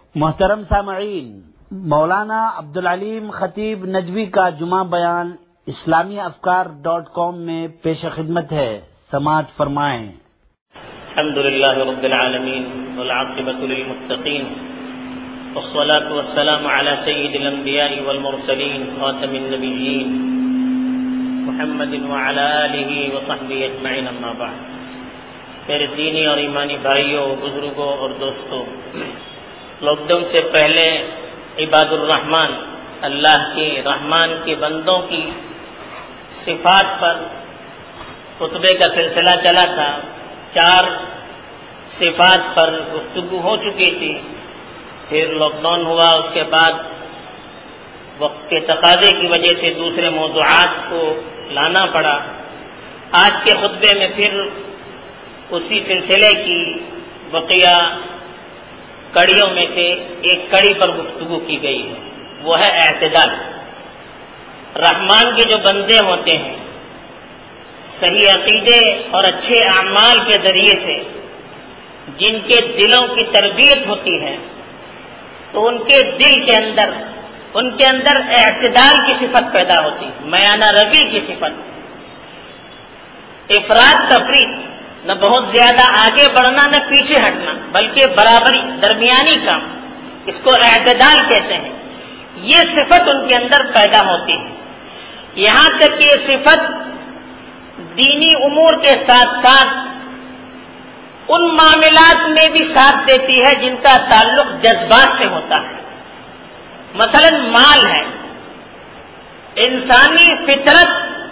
محترم سامعین، مولانا عبدالعلیم خطیب نجوی کا جمعہ بیان اسلامیافکار.com میں پیش خدمت ہے، سماعت فرمائیں۔ الحمدللہ رب العالمین والعاقبۃ للمتقین والصلاة والسلام علی سید الانبیاء والمرسلین خاتم النبیین محمد وعلی آلہ وصحبہ اجمعین، اما بعد۔ میرے دینی اور ایمانی بھائیوں، بزرگوں اور دوستوں، لاک ڈاؤن سے پہلے عباد الرحمن، اللہ کے رحمان کے بندوں کی صفات پر خطبے کا سلسلہ چلا تھا۔ 4 صفات پر گفتگو ہو چکی تھی، پھر لاک ڈاؤن ہوا، اس کے بعد وقت کے تقاضے کی وجہ سے دوسرے موضوعات کو لانا پڑا۔ آج کے خطبے میں پھر اسی سلسلے کی بقیہ کڑیوں میں سے ایک کڑی پر گفتگو کی گئی ہے، وہ ہے اعتدال۔ رحمان کے جو بندے ہوتے ہیں، صحیح عقیدے اور اچھے اعمال کے ذریعے سے جن کے دلوں کی تربیت ہوتی ہے، تو ان کے دل کے اندر، ان کے اندر اعتدال کی صفت پیدا ہوتی ہے، میانہ روی کی صفت، افراط تفریط، نہ بہت زیادہ آگے بڑھنا نہ پیچھے ہٹنا، بلکہ برابری، درمیانی کام، اس کو اعتدال کہتے ہیں۔ یہ صفت ان کے اندر پیدا ہوتی ہے، یہاں تک کہ یہ صفت دینی امور کے ساتھ ساتھ ان معاملات میں بھی ساتھ دیتی ہے جن کا تعلق جذبات سے ہوتا ہے۔ مثلا مال ہے، انسانی فطرت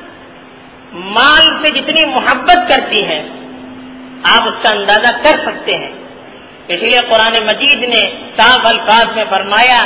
مال سے جتنی محبت کرتی ہے آپ اس کا اندازہ کر سکتے ہیں۔ اس لیے قرآن مجید نے صاف الفاظ میں فرمایا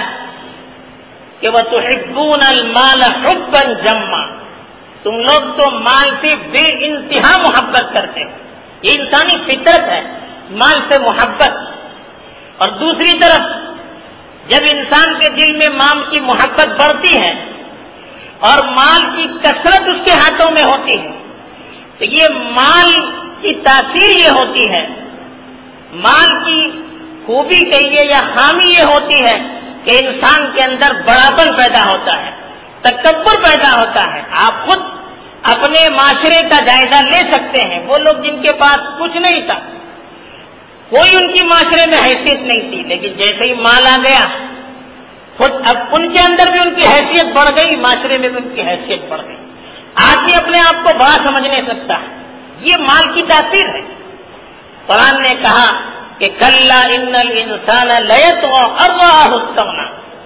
کہ وَتُحِبُّونَ الْمَالَ حُبًّا جَمًّا، تم لوگ تو مال سے بے انتہا محبت کرتے ہیں۔ یہ انسانی فطرت ہے، مال سے محبت۔ اور دوسری طرف جب انسان کے دل میں مال کی محبت بڑھتی ہے اور مال کی کثرت اس کے ہاتھوں میں ہوتی ہے، تو یہ مال کی تاثیر یہ ہوتی ہے، مال کی خوبی کہیے یا خامی یہ ہوتی ہے کہ انسان کے اندر بڑاپن پیدا ہوتا ہے، تکبر پیدا ہوتا ہے۔ آپ خود اپنے معاشرے کا جائزہ لے سکتے ہیں، وہ لوگ جن کے پاس کچھ نہیں تھا، کوئی ان کی معاشرے میں حیثیت نہیں تھی، لیکن جیسے ہی مال آ گیا خود اب ان کے اندر بھی ان کی حیثیت بڑھ گئی، معاشرے میں بھی ان کی حیثیت بڑھ گئی۔ آدمی اپنے آپ کو بڑا سمجھ نہیں سکتا ہے، یہ مال کی تاثیر ہے۔ قرآن نے کہا کہ کلا ان الانسان لیطغی ان رآہ استغنی،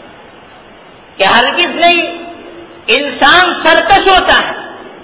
کہ ہرگز نہیں، انسان سرکش ہوتا ہے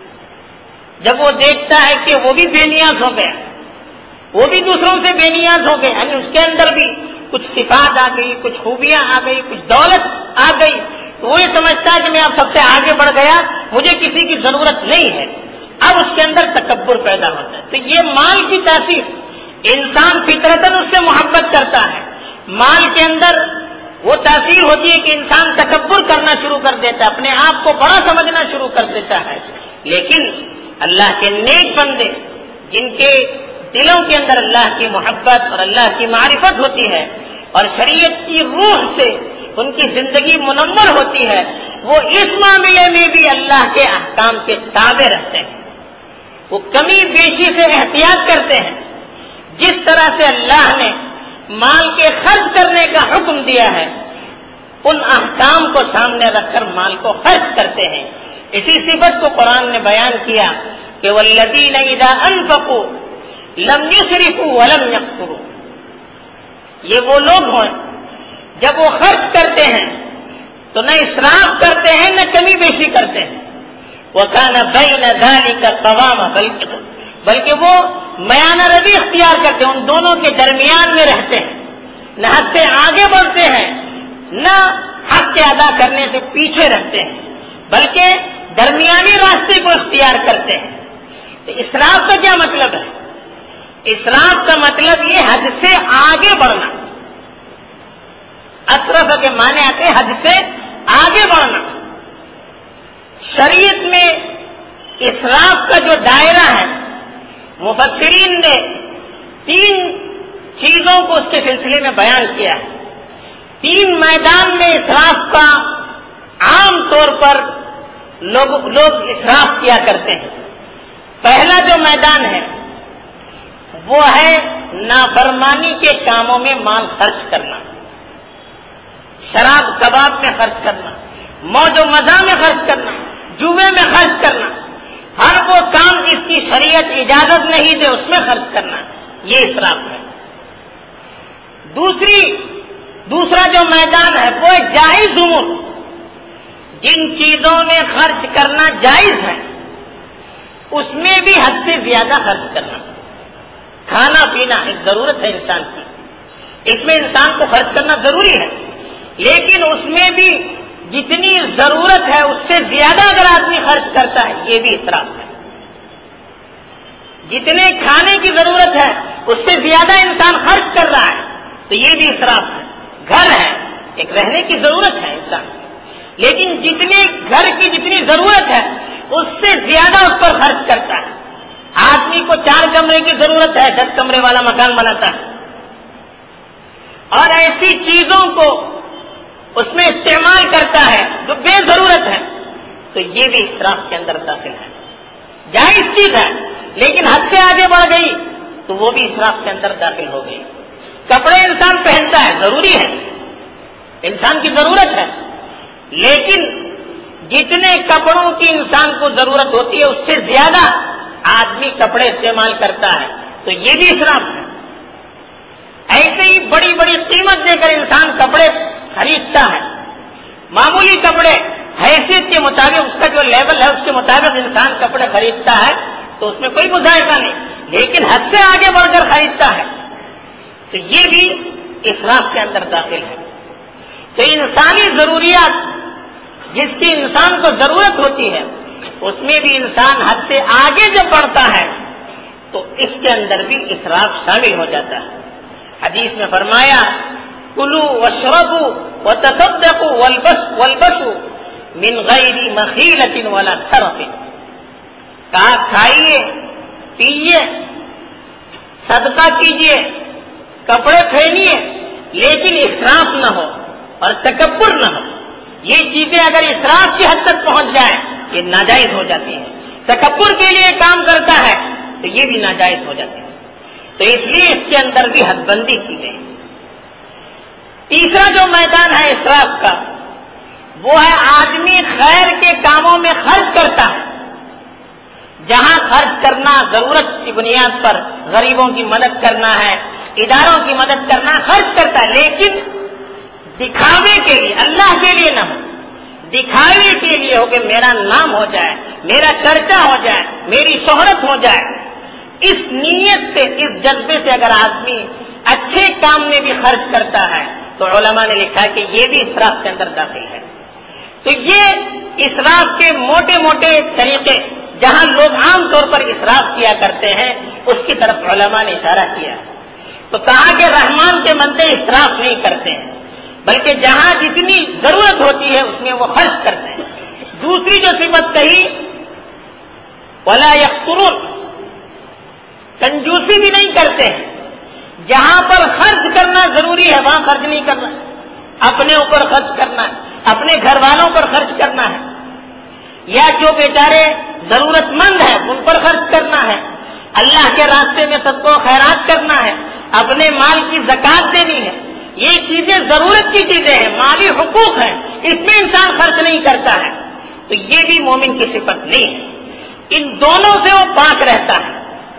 جب وہ دیکھتا ہے کہ وہ بھی بے نیاز ہو گیا، وہ بھی دوسروں سے بے نیاز ہو گئے، یعنی اس کے اندر بھی کچھ صفات آ گئی، کچھ خوبیاں آ گئی، کچھ دولت آ گئی، تو وہ یہ سمجھتا ہے کہ میں اب سب سے آگے بڑھ گیا، مجھے کسی کی ضرورت نہیں ہے۔ اب اس کے اندر تکبر پیدا ہوتا ہے۔ تو یہ مال کی تاثیر، انسان فطرتاً اس سے محبت کرتا ہے، مال کے اندر وہ تاثیر ہوتی ہے کہ انسان تکبر کرنا شروع کر دیتا ہے، اپنے آپ کو بڑا سمجھنا شروع کر دیتا ہے۔ لیکن اللہ کے نیک بندے جن کے دلوں کے اندر اللہ کی محبت اور اللہ کی معرفت ہوتی ہے اور شریعت کی روح سے ان کی زندگی منور ہوتی ہے، وہ اس معاملے میں بھی اللہ کے احکام کے تابع رہتے ہیں، وہ کمی بیشی سے احتیاط کرتے ہیں۔ جس طرح سے اللہ نے مال کے خرچ کرنے کا حکم دیا ہے، ان احکام کو سامنے رکھ کر مال کو خرچ کرتے ہیں۔ اسی صفت کو قرآن نے بیان کیا کہ والذین اذا انفقوا لم یسرفوا ولم یقتروا، یہ وہ لوگ ہیں جب وہ خرچ کرتے ہیں تو نہ اسراف کرتے ہیں نہ کمی بیشی کرتے ہیں، وَكَانَ بَيْنَ ذَلِكَ قَوَامًا، بلکہ وہ میانہ روی اختیار کرتے ہیں، ان دونوں کے درمیان میں رہتے ہیں، نہ حد سے آگے بڑھتے ہیں نہ حق کے ادا کرنے سے پیچھے رہتے ہیں، بلکہ درمیانی راستے کو اختیار کرتے ہیں۔ تو اسراف کا کیا مطلب ہے؟ اسراف کا مطلب یہ حد سے آگے بڑھنا، اسرف کے معنی آتے ہیں حد سے آگے بڑھنا۔ شریعت میں اسراف کا جو دائرہ ہے، مفسرین نے 3 چیزوں کو اس کے سلسلے میں بیان کیا ہے۔ 3 میدان میں اسراف کا عام طور پر لوگ اسراف کیا کرتے ہیں. پہلا جو میدان ہے وہ ہے نافرمانی کے کاموں میں مال خرچ کرنا، شراب کباب میں خرچ کرنا، موج و مزہ میں خرچ کرنا، جوے میں خرچ کرنا، ہر وہ کام جس کی شریعت اجازت نہیں دے اس میں خرچ کرنا، یہ اسراف ہے. دوسرا جو میدان ہے وہ جائز امور، جن چیزوں میں خرچ کرنا جائز ہے اس میں بھی حد سے زیادہ خرچ کرنا. کھانا پینا ایک ضرورت ہے انسان کی، اس میں انسان کو خرچ کرنا ضروری ہے، لیکن اس میں بھی جتنی ضرورت ہے اس سے زیادہ اگر آدمی خرچ کرتا ہے یہ بھی اسراف ہے. جتنے کھانے کی ضرورت ہے اس سے زیادہ انسان خرچ کر رہا ہے تو یہ بھی اسراف ہے. گھر ہے، ایک رہنے کی ضرورت ہے انسان، لیکن جتنے گھر کی جتنی ضرورت ہے اس سے زیادہ اس پر خرچ کرتا ہے. آدمی کو 4 کمرے کی ضرورت ہے، 10 کمرے والا مکان بناتا ہے، اور ایسی چیزوں کو اس میں استعمال کرتا ہے جو بے ضرورت ہے، تو یہ بھی اسراف کے اندر داخل ہے. جائز چیز ہے لیکن حد سے آگے بڑھ گئی تو وہ بھی اسراف کے اندر داخل ہو گئی. کپڑے انسان پہنتا ہے، ضروری ہے، انسان کی ضرورت ہے، لیکن جتنے کپڑوں کی انسان کو ضرورت ہوتی ہے اس سے زیادہ آدمی کپڑے استعمال کرتا ہے تو یہ بھی اسراف ہے. ایسے ہی بڑی بڑی قیمت دے کر انسان کپڑے خریدتا ہے، معمولی کپڑے حیثیت کے مطابق اس کا جو لیول ہے اس کے مطابق انسان کپڑے خریدتا ہے تو اس میں کوئی مذائقہ نہیں، لیکن حد سے آگے بڑھ کر خریدتا ہے تو یہ بھی اسراف کے اندر داخل ہے. تو انسانی ضروریات جس کی انسان کو ضرورت ہوتی ہے اس میں بھی انسان حد سے آگے جب بڑھتا ہے تو اس کے اندر بھی اسراف شامل ہو جاتا ہے. حدیث میں فرمایا کلوا واشربوا وتصدقوا والبسوا من غیر مخیلۃ ولا سرف. کہا کھائیے پیئیے صدقہ کیجیے کپڑے پہنیے لیکن اسراف نہ ہو اور تکبر نہ ہو. یہ چیزیں اگر اسراف کی حد تک پہنچ جائیں یہ ناجائز ہو جاتی ہیں. تکبر کے لیے کام کرتا ہے تو یہ بھی ناجائز ہو جاتے ہیں. تو اس لیے اس کے اندر بھی حد بندی کی گئی. تیسرا جو میدان ہے اسراف کا وہ ہے آدمی خیر کے کاموں میں خرچ کرتا ہے. جہاں خرچ کرنا ضرورت کی بنیاد پر غریبوں کی مدد کرنا ہے، اداروں کی مدد کرنا خرچ کرتا ہے، لیکن دکھاوے کے لیے، اللہ کے لیے نہ ہو، دکھاوے کے لیے ہو کہ میرا نام ہو جائے، میرا چرچا ہو جائے، میری شہرت ہو جائے. اس نیت سے، اس جذبے سے اگر آدمی اچھے کام میں بھی خرچ کرتا ہے تو علماء نے لکھا کہ یہ بھی اسراف کے اندر داخل ہے. تو یہ اسراف کے موٹے موٹے طریقے جہاں لوگ عام طور پر اسراف کیا کرتے ہیں اس کی طرف علماء نے اشارہ کیا. تو کہا کہ رحمان کے بندے اسراف نہیں کرتے ہیں بلکہ جہاں جتنی ضرورت ہوتی ہے اس میں وہ خرچ کرتے ہیں. دوسری جو صفت کہی ولا یقترون، کنجوسی بھی نہیں کرتے ہیں. جہاں پر خرچ کرنا ضروری ہے وہاں خرچ نہیں کرنا، اپنے اوپر خرچ کرنا ہے، اپنے گھر والوں پر خرچ کرنا ہے، یا جو بیچارے ضرورت مند ہیں ان پر خرچ کرنا ہے، اللہ کے راستے میں سب کو خیرات کرنا ہے، اپنے مال کی زکات دینی ہے. یہ چیزیں ضرورت کی چیزیں ہیں، مالی حقوق ہیں، اس میں انسان خرچ نہیں کرتا ہے تو یہ بھی مومن کی صفت نہیں ہے. ان دونوں سے وہ پاک رہتا ہے،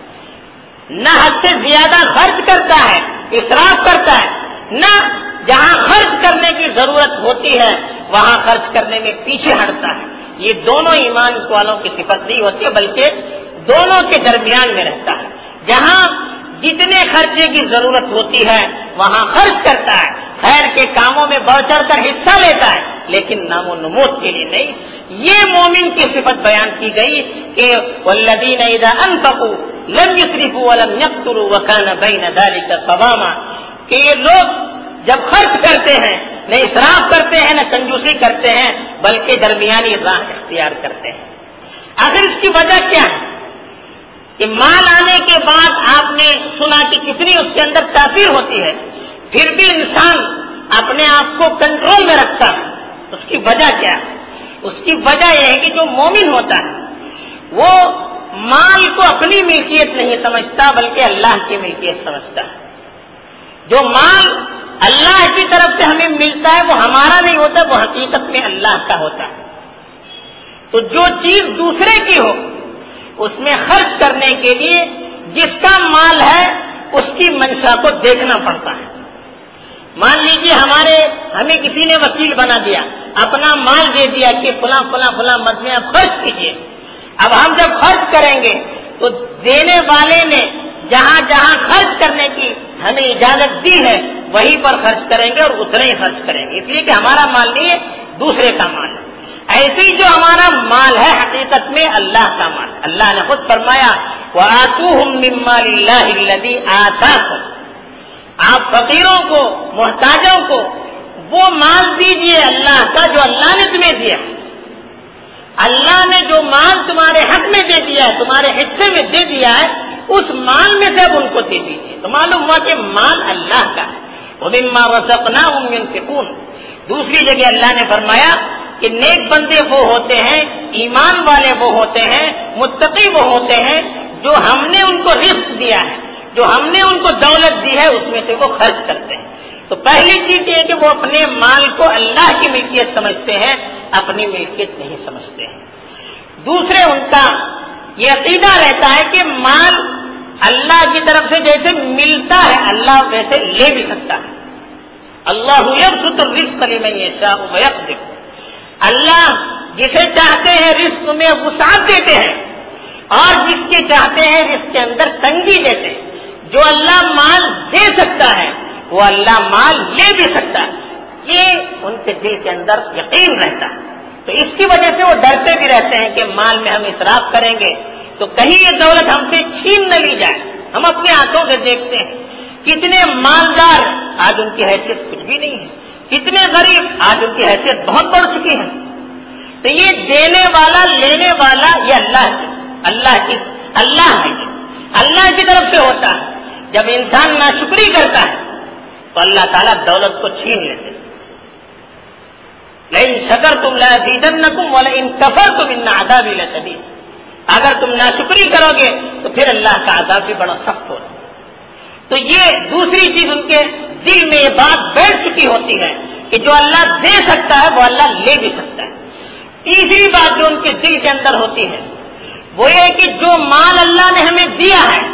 نہ حد سے زیادہ خرچ کرتا ہے، اسراف کرتا ہے، نہ جہاں خرچ کرنے کی ضرورت ہوتی ہے وہاں خرچ کرنے میں پیچھے ہٹتا ہے. یہ دونوں ایمان والوں کی صفت نہیں ہوتی ہے بلکہ دونوں کے درمیان میں رہتا ہے. جہاں جتنے خرچے کی ضرورت ہوتی ہے وہاں خرچ کرتا ہے، خیر کے کاموں میں بڑھ چڑھ کر حصہ لیتا ہے لیکن نام و نمود کے لیے نہیں. یہ مومن کی صفت بیان کی گئی کہ والذین اذا انفقوا لم يسرفوا ولم يقتروا وكان بين ذلك قواما، کہ یہ لوگ جب خرچ کرتے ہیں نہ اسراف کرتے ہیں نہ کنجوسی کرتے ہیں بلکہ درمیانی راہ اختیار کرتے ہیں. آخر اس کی وجہ کیا ہے کہ مال آنے کے بعد آپ نے سنا کہ کتنی اس کے اندر تاثیر ہوتی ہے، پھر بھی انسان اپنے آپ کو کنٹرول میں رکھتا ہے. اس کی وجہ کیا ہے؟ اس کی وجہ یہ ہے کہ جو مومن ہوتا ہے وہ مال کو اپنی ملکیت نہیں سمجھتا بلکہ اللہ کی ملکیت سمجھتا ہے. جو مال اللہ کی طرف سے ہمیں ملتا ہے وہ ہمارا نہیں ہوتا، وہ حقیقت میں اللہ کا ہوتا ہے. تو جو چیز دوسرے کی ہو اس میں خرچ کرنے کے لیے جس کا مال ہے اس کی منشا کو دیکھنا پڑتا ہے. مان لیجیے ہمیں کسی نے وکیل بنا دیا، اپنا مال دے دیا کہ فلاں فلاں فلاں مد میں آپ خرچ کیجیے. اب ہم جب خرچ کریں گے تو دینے والے نے جہاں جہاں خرچ کرنے کی ہمیں اجازت دی ہے وہیں پر خرچ کریں گے اور اتنا ہی خرچ کریں گے، اس لیے کہ ہمارا مال نہیں ہے، دوسرے کا مال ہے. ایسے ہی جو ہمارا مال ہے حقیقت میں اللہ کا مال. اللہ نے خود فرمایا وَآتُوهُم مِّن مَّالِ اللَّهِ الَّذِي آتَاكُمْ، آپ فقیروں کو، محتاجوں کو وہ مال دیجئے اللہ کا جو اللہ نے تمہیں دیا. اللہ نے جو مال تمہارے حق میں دے دیا ہے، تمہارے حصے میں دے دیا ہے، اس مال میں سے اب ان کو دے دیجیے. تو معلوم ہوا کہ مال اللہ کا ہے. وَمِمَّا رَزَقْنَاهُمْ يُنْفِقُونَ. دوسری جگہ اللہ نے فرمایا کہ نیک بندے وہ ہوتے ہیں، ایمان والے وہ ہوتے ہیں، متقی وہ ہوتے ہیں جو ہم نے ان کو رزق دیا ہے، جو ہم نے ان کو دولت دی ہے اس میں سے وہ خرچ کرتے ہیں. تو پہلی چیز یہ ہے کہ وہ اپنے مال کو اللہ کی ملکیت سمجھتے ہیں، اپنی ملکیت نہیں سمجھتے ہیں. دوسرے ان کا یہ عقیدہ رہتا ہے کہ مال اللہ کی طرف سے جیسے ملتا ہے اللہ ویسے لے بھی سکتا ہے. اللہ یبسط الرزق لمن یشاء ویقدر. اللہ جسے چاہتے ہیں رزق میں وسعت دیتے ہیں اور جس کے چاہتے ہیں رزق کے اندر تنگی دیتے ہیں. جو اللہ مال دے سکتا ہے وہ اللہ مال لے بھی سکتا ہے. یہ ان کے دل کے اندر یقین رہتا ہے. تو اس کی وجہ سے وہ ڈرتے بھی رہتے ہیں کہ مال میں ہم اسراف کریں گے تو کہیں یہ دولت ہم سے چھین نہ لی جائے. ہم اپنے ہاتھوں سے دیکھتے ہیں کتنے مالدار آج ان کی حیثیت کچھ بھی نہیں ہے، کتنے غریب آج ان کی حیثیت بہت بڑھ چکی ہے. تو یہ دینے والا لینے والا یہ اللہ ہے، اللہ کی طرف سے ہوتا ہے. جب انسان ناشکری کرتا ہے تو اللہ تعالیٰ دولت کو چھین لیتے ہیں. لئن شکرتم لازیدنکم ولئن کفرتم ان عذابی لشدید. اگر تم ناشکری کرو گے تو پھر اللہ کا عذاب بھی بڑا سخت ہوتا ہے. تو یہ دوسری چیز ان کے دل میں یہ بات بیٹھ چکی ہوتی ہے کہ جو اللہ دے سکتا ہے وہ اللہ لے بھی سکتا ہے. تیسری بات جو ان کے دل کے اندر ہوتی ہے وہ یہ کہ جو مال اللہ نے ہمیں دیا ہے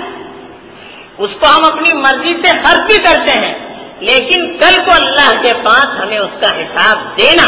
اس کو ہم اپنی مرضی سے خرچ بھی کرتے ہیں، لیکن کل کو اللہ کے پاس ہمیں اس کا حساب دینا،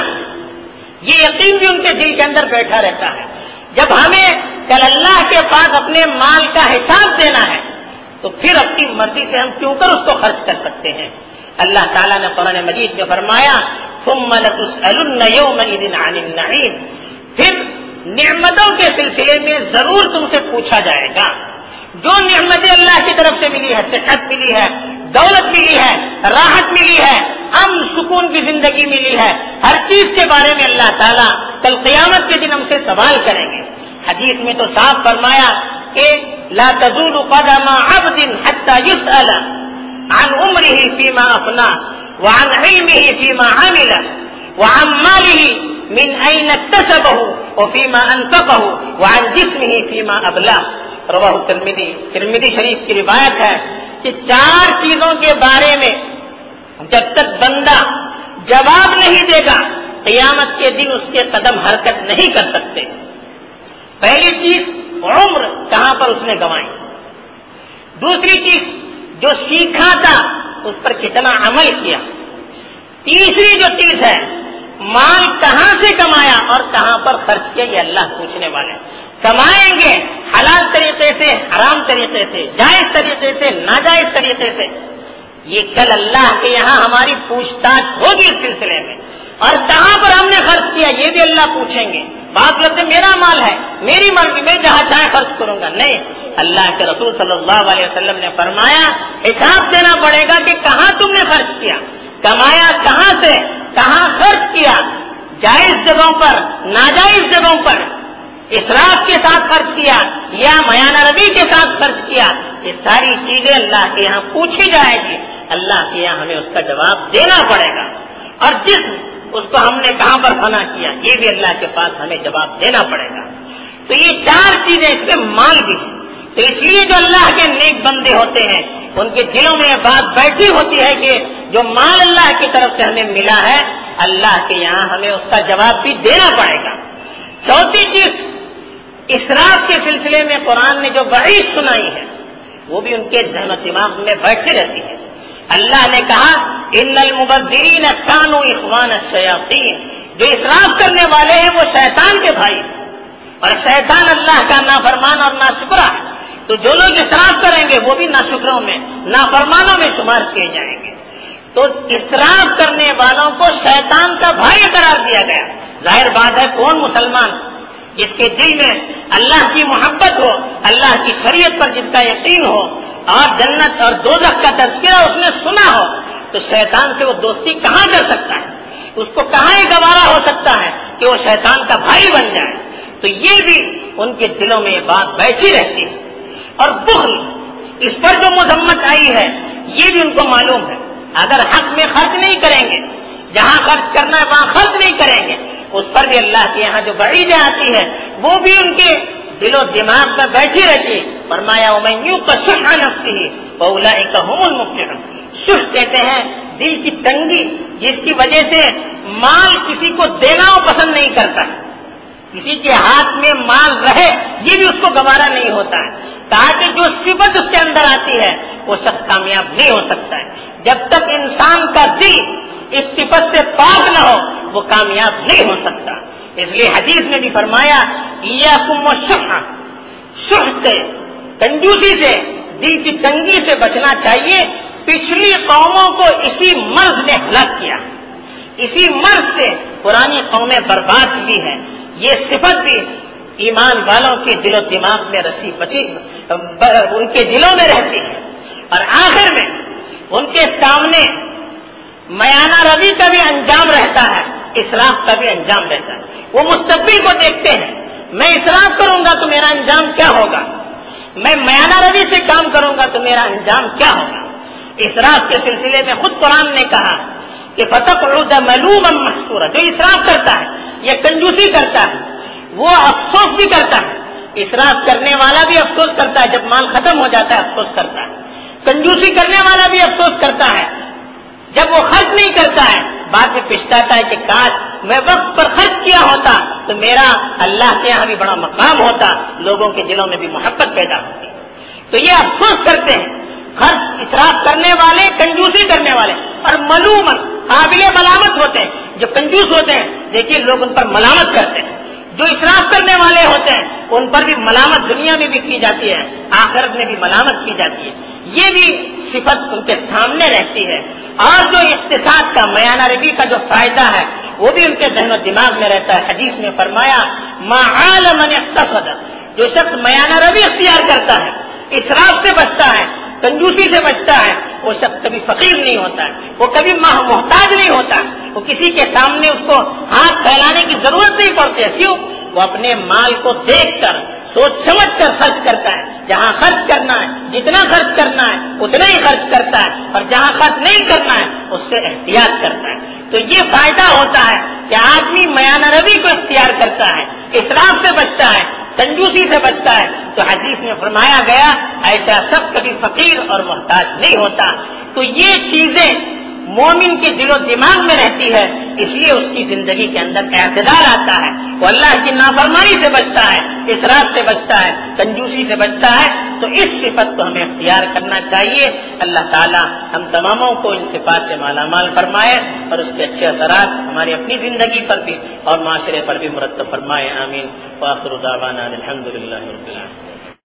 یہ یقین بھی ان کے دل کے اندر بیٹھا رہتا ہے. جب ہمیں کل اللہ کے پاس اپنے مال کا حساب دینا ہے تو پھر اپنی مرضی سے ہم کیوں کر اس کو خرچ کر سکتے ہیں. اللہ تعالیٰ نے قرآن مجید میں فرمایا ثم لتسألن یومئذ عن النعیم. پھر نعمتوں کے سلسلے میں ضرور تم سے پوچھا جائے گا. جو نعمتیں اللہ کی طرف سے ملی ہے، صحت ملی ہے، دولت ملی ہے، راحت ملی ہے، امن سکون کی زندگی ملی ہے، ہر چیز کے بارے میں اللہ تعالیٰ کل قیامت کے دن ہم سے سوال کریں گے. حدیث میں تو صاف فرمایا کہ لا تزول قدم عبد حتى يسأل عن عمره فيما أفناه وعن علمه فيما عمل وعن ماله من أين اكتسبه وفيما أنفقه وعن جسمه فيما أبلاه. رواہ ترمذی شریف کی روایت ہے کہ 4 چیزوں کے بارے میں جب تک بندہ جواب نہیں دے گا قیامت کے دن اس کے قدم حرکت نہیں کر سکتے. پہلی چیز عمر کہاں پر اس نے گنوائی. دوسری چیز جو سیکھا تھا اس پر کتنا عمل کیا. تیسری جو چیز ہے مال کہاں سے کمایا اور کہاں پر خرچ کیا، یہ اللہ پوچھنے والے. کمائیں گے حلال طریقے سے، حرام طریقے سے، جائز طریقے سے، ناجائز طریقے سے، یہ کل اللہ کے یہاں ہماری پوچھ تاچھ ہوگی اس سلسلے میں. اور کہاں پر ہم نے خرچ کیا یہ بھی اللہ پوچھیں گے. بات لگتے میرا مال ہے، میری مرضی، میں جہاں چاہے خرچ کروں گا. نہیں، اللہ کے رسول صلی اللہ علیہ وسلم نے فرمایا حساب دینا پڑے گا کہ کہاں تم نے خرچ کیا، کمایا کہاں سے، کہاں خرچ کیا، جائز جگہوں پر، ناجائز جگہوں پر، اسراف کے ساتھ خرچ کیا یا میانہ روی کے ساتھ خرچ کیا. یہ ساری چیزیں اللہ کے یہاں پوچھی جائے گی. اللہ کے یہاں ہمیں اس کا جواب دینا پڑے گا. اور جسم اس کو ہم نے کہاں پر فنا کیا، یہ بھی اللہ کے پاس ہمیں جواب دینا پڑے گا۔ تو یہ چار چیزیں، اس میں مال بھی ہے۔ تو اس لیے جو اللہ کے نیک بندے ہوتے ہیں ان کے دلوں میں یہ بات بیٹھی ہوتی ہے کہ جو مال اللہ کی طرف سے ہمیں ملا ہے، اللہ کے یہاں ہمیں اس کا جواب بھی دینا پڑے گا۔ چوتھی چیز، اسراف کے سلسلے میں قرآن نے جو وعید سنائی ہے وہ بھی ان کے ذہن و دماغ میں بیٹھی رہتی ہے۔ اللہ نے کہا ان المبذرین کانوا اخوان الشیاطین، جو اسراف کرنے والے ہیں وہ شیطان کے بھائی ہیں، اور شیطان اللہ کا نافرمان اور ناشکرا ہے۔ تو جو لوگ اسراف کریں گے وہ بھی ناشکروں میں، نافرمانوں میں شمار کیے جائیں گے۔ تو اسراف کرنے والوں کو شیطان کا بھائی قرار دیا گیا۔ ظاہر بات ہے کون مسلمان جس کے دل میں اللہ کی محبت ہو، اللہ کی شریعت پر جن کا یقین ہو، اور جنت اور دوزخ کا تذکرہ اس نے سنا ہو، تو شیطان سے وہ دوستی کہاں کر سکتا ہے؟ اس کو کہاں یہ گوارا ہو سکتا ہے کہ وہ شیطان کا بھائی بن جائے؟ تو یہ بھی ان کے دلوں میں یہ بات بیٹھی رہتی ہے۔ اور بخل، اس پر جو مذمت آئی ہے یہ بھی ان کو معلوم ہے، اگر حق میں خرچ نہیں کریں گے، جہاں خرچ کرنا ہے وہاں خرچ نہیں کریں گے، اس پر بھی اللہ کے یہاں جو وعیدیں آتی ہے وہ بھی ان کے دل و دماغ میں بیٹھی رہتی ہے۔ فرمایا وَمَن يُوقَ شُحَّ نَفْسِهِ فَأُولَٰئِكَ هُمُ الْمُفْلِحُونَ۔ شح کہتے ہیں دل کی تنگی، جس کی وجہ سے مال کسی کو دینا وہ پسند نہیں کرتا، کسی کے ہاتھ میں مال رہے یہ بھی اس کو گوارا نہیں ہوتا ہے، تاکہ جو صفت اس کے اندر آتی ہے وہ شخص کامیاب نہیں ہو سکتا ہے۔ جب تک انسان کا دل اس صفت سے پاک نہ ہو وہ کامیاب نہیں ہو سکتا۔ اس لیے حدیث میں بھی فرمایا ایاکم والشح، شح سے، کنجوسی سے، دل کی تنگی سے بچنا چاہیے۔ پچھلی قوموں کو اسی مرض نے ہلاک کیا، اسی مرض سے پرانی قومیں برباد ہوئی ہیں۔ یہ صفت بھی ایمان والوں کے دل و دماغ میں رسی بچی، ان کے دلوں میں رہتی ہے۔ اور آخر میں ان کے سامنے میانہ روی کا بھی انجام رہتا ہے، اسراف کا بھی انجام رہتا ہے۔ وہ مستقبل کو دیکھتے ہیں، میں اسراف کروں گا تو میرا انجام کیا ہوگا، میں میانہ روی سے کام کروں گا تو میرا انجام کیا ہوگا۔ اسراف کے سلسلے میں خود قرآن نے کہا کہ فتقعد ملوما محسورا، جو اسراف کرتا ہے یا کنجوسی کرتا ہے وہ افسوس بھی کرتا ہے۔ اسراف کرنے والا بھی افسوس کرتا ہے، جب مال ختم ہو جاتا ہے افسوس کرتا ہے۔ کنجوسی کرنے والا بھی افسوس کرتا ہے، جب وہ خرچ نہیں کرتا ہے بعد میں پچھتاتا ہے کہ کاش میں وقت پر خرچ کیا ہوتا تو میرا اللہ کے یہاں بھی بڑا مقام ہوتا، لوگوں کے دلوں میں بھی محبت پیدا ہوتی۔ تو یہ افسوس کرتے ہیں خرچ اسراف کرنے والے، کنجوسی کرنے والے، اور ملومن قابل ملامت ہوتے ہیں۔ جو کنجوس ہوتے ہیں دیکھیے لوگ ان پر ملامت کرتے ہیں، جو اسراف کرنے والے ہوتے ہیں ان پر بھی ملامت دنیا میں بھی کی جاتی ہے، آخرت میں بھی ملامت کی جاتی ہے۔ یہ بھی صفت ان کے سامنے رہتی ہے۔ اور جو اقتصاد کا، میانہ روی کا جو فائدہ ہے وہ بھی ان کے ذہن و دماغ میں رہتا ہے۔ حدیث میں فرمایا ما عال من اقتصد، جو شخص میانہ روی اختیار کرتا ہے، اسراف سے بچتا ہے، کنجوسی سے بچتا ہے، وہ شخص کبھی فقیر نہیں ہوتا ہے، وہ کبھی محتاج نہیں ہوتا، وہ کسی کے سامنے اس کو ہاتھ پھیلانے کی ضرورت نہیں پڑتی ہے۔ کیوں؟ وہ اپنے مال کو دیکھ کر سوچ سمجھ کر خرچ کرتا ہے، جہاں خرچ کرنا ہے جتنا خرچ کرنا ہے اتنا ہی خرچ کرتا ہے، اور جہاں خرچ نہیں کرنا ہے اس سے احتیاط کرتا ہے۔ تو یہ فائدہ ہوتا ہے کہ آدمی میانہ روی کو اختیار کرتا ہے، اسراف سے بچتا ہے، کنجوسی سے بچتا ہے، تو حدیث میں فرمایا گیا ایسا شخص کبھی فقیر اور محتاج نہیں ہوتا۔ تو یہ چیزیں مومن کے دل و دماغ میں رہتی ہے، اس لیے اس کی زندگی کے اندر اعتدال آتا ہے، وہ اللہ کی نافرمانی سے بچتا ہے، اسراف سے بچتا ہے، کنجوسی سے بچتا ہے۔ تو اس صفت کو ہمیں اختیار کرنا چاہیے۔ اللہ تعالی ہم تماموں کو ان صفات سے مالا مال فرمائے اور اس کے اچھے اثرات ہماری اپنی زندگی پر بھی اور معاشرے پر بھی مرتب فرمائے، آمین۔ وآخر دعوانا الحمدللہ رب العالمین۔